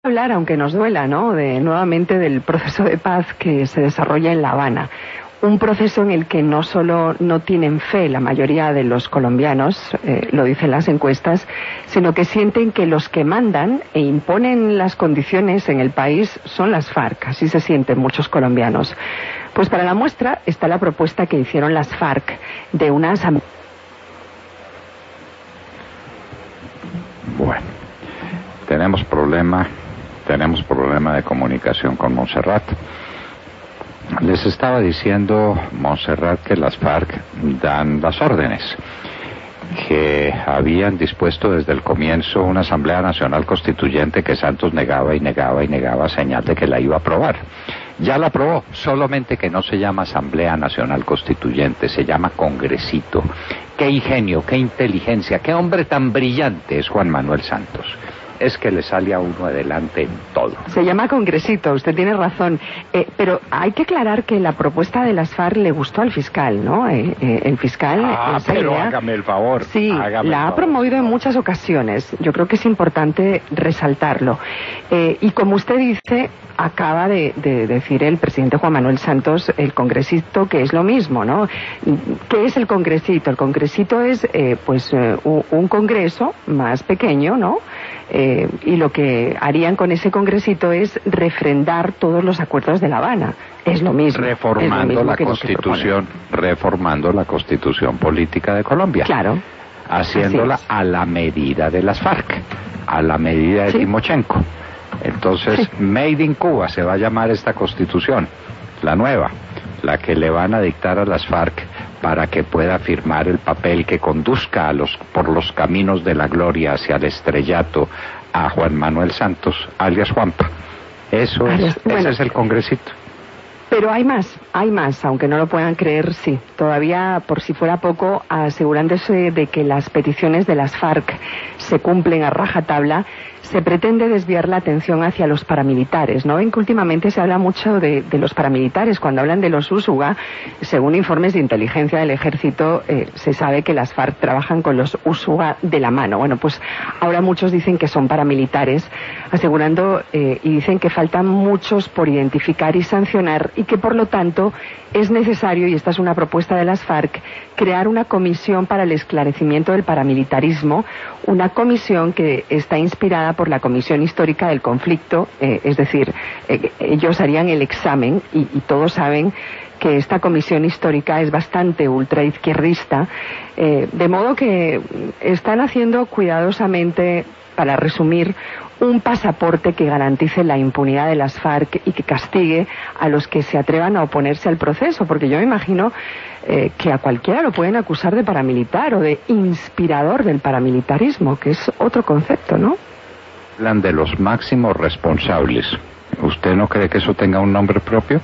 Hablar, aunque nos duela, ¿no?, nuevamente del proceso de paz que se desarrolla en La Habana. Un proceso en el que no solo no tienen fe la mayoría de los colombianos, lo dicen las encuestas, sino que sienten que los que mandan e imponen las condiciones en el país son las FARC. Así se sienten muchos colombianos. Pues para la muestra está la propuesta que hicieron las FARC de una asamblea. Bueno, tenemos problema de comunicación con Montserrat. Les estaba diciendo, Montserrat, que las FARC dan las órdenes, que habían dispuesto desde el comienzo una Asamblea Nacional Constituyente que Santos negaba, señal de que la iba a aprobar. Ya la aprobó, solamente que no se llama Asamblea Nacional Constituyente, se llama Congresito. Qué ingenio, qué inteligencia, qué hombre tan brillante es Juan Manuel Santos. Es que le sale a uno adelante en todo. Se llama Congresito, usted tiene razón. Pero hay que aclarar que la propuesta de las FARC le gustó al fiscal, ¿no? El fiscal... pero idea, hágame el favor. Sí, la ha promovido en muchas ocasiones. Yo creo que es importante resaltarlo. Y como usted dice, acaba de decir el presidente Juan Manuel Santos, el Congresito, que es lo mismo, ¿no? ¿Qué es el Congresito? El Congresito es, un congreso más pequeño, ¿no? Y lo que harían con ese congresito es refrendar todos los acuerdos de La Habana. Es lo mismo. Reformando la Constitución política de Colombia. Claro. Haciéndola a la medida de las FARC, a la medida de Timochenko. Entonces, Made in Cuba se va a llamar esta Constitución, la nueva, la que le van a dictar a las FARC para que pueda firmar el papel que conduzca por los caminos de la gloria hacia el estrellato a Juan Manuel Santos, alias Juanpa. Ese es el Congresito. Pero hay más, aunque no lo puedan creer, sí. Todavía, por si fuera poco, asegurándose de que las peticiones de las FARC se cumplen a rajatabla, se pretende desviar la atención hacia los paramilitares, ¿no? Ven que últimamente se habla mucho de los paramilitares. Cuando hablan de los USUGA, según informes de inteligencia del ejército, se sabe que las FARC trabajan con los USUGA de la mano. Bueno, pues ahora muchos dicen que son paramilitares, asegurando y dicen que faltan muchos por identificar y sancionar y que por lo tanto es necesario, y esta es una propuesta de las FARC, crear una comisión para el esclarecimiento del paramilitarismo, una comisión que está inspirada por la Comisión Histórica del Conflicto, es decir, ellos harían el examen y todos saben que esta comisión histórica es bastante ultraizquierdista, de modo que están haciendo cuidadosamente, para resumir, un pasaporte que garantice la impunidad de las FARC y que castigue a los que se atrevan a oponerse al proceso, porque yo me imagino que a cualquiera lo pueden acusar de paramilitar o de inspirador del paramilitarismo, que es otro concepto, ¿no? Hablan de los máximos responsables. ¿Usted no cree que eso tenga un nombre propio?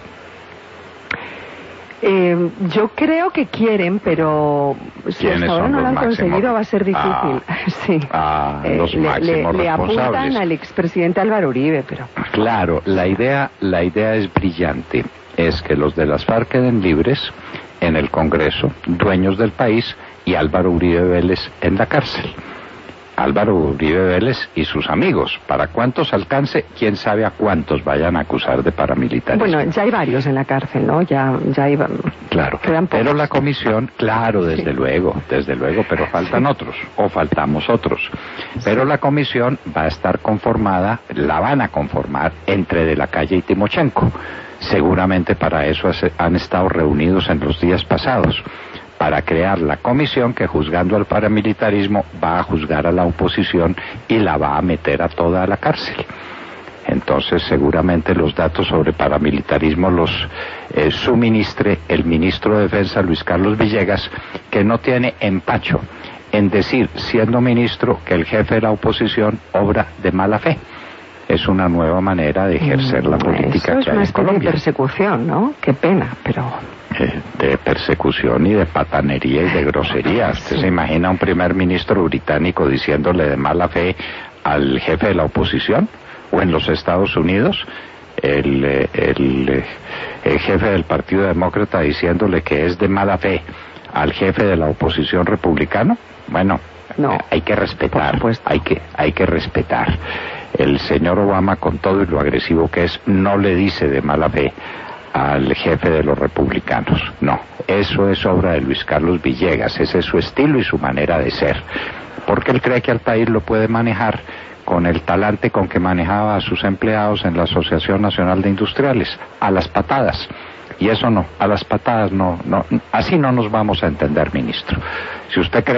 Yo creo que quieren, pero si hasta ahora no lo han conseguido va a ser difícil. Sí. Los máximos le responsables. apuntan al expresidente Álvaro Uribe, pero... Claro, la idea es brillante. Es que los de las FARC queden libres en el Congreso, dueños del país, y Álvaro Uribe Vélez en la cárcel. Álvaro Uribe Vélez y sus amigos. ¿Para cuántos alcance? ¿Quién sabe a cuántos vayan a acusar de paramilitarismo? Bueno, ya hay varios en la cárcel, ¿no? Ya hay... Claro, pero la comisión, claro, desde luego, pero faltan otros, o faltamos otros. Pero la comisión va a estar conformada, la van a conformar entre De la Calle y Timochenko. Seguramente para eso han estado reunidos en los días pasados, para crear la comisión que, juzgando al paramilitarismo, va a juzgar a la oposición y la va a meter a toda a la cárcel. Entonces, seguramente los datos sobre paramilitarismo los suministre el ministro de Defensa, Luis Carlos Villegas, que no tiene empacho en decir, siendo ministro, que el jefe de la oposición obra de mala fe. Es una nueva manera de ejercer la política que hay en Colombia. Eso es una especie de persecución, ¿no? Qué pena, pero... De persecución y de patanería y de grosería. ¿Usted se imagina a un primer ministro británico diciéndole de mala fe al jefe de la oposición? ¿O en los Estados Unidos el jefe del Partido Demócrata diciéndole que es de mala fe al jefe de la oposición republicano? Bueno, no, hay que respetar, hay que respetar. el señor Obama, con todo y lo agresivo que es, no le dice de mala fe al jefe de los republicanos. No, eso es obra de Luis Carlos Villegas, ese es su estilo y su manera de ser, porque él cree que al país lo puede manejar con el talante con que manejaba a sus empleados en la Asociación Nacional de Industriales, a las patadas. Y eso no, a las patadas no, así no nos vamos a entender, ministro. Si usted cree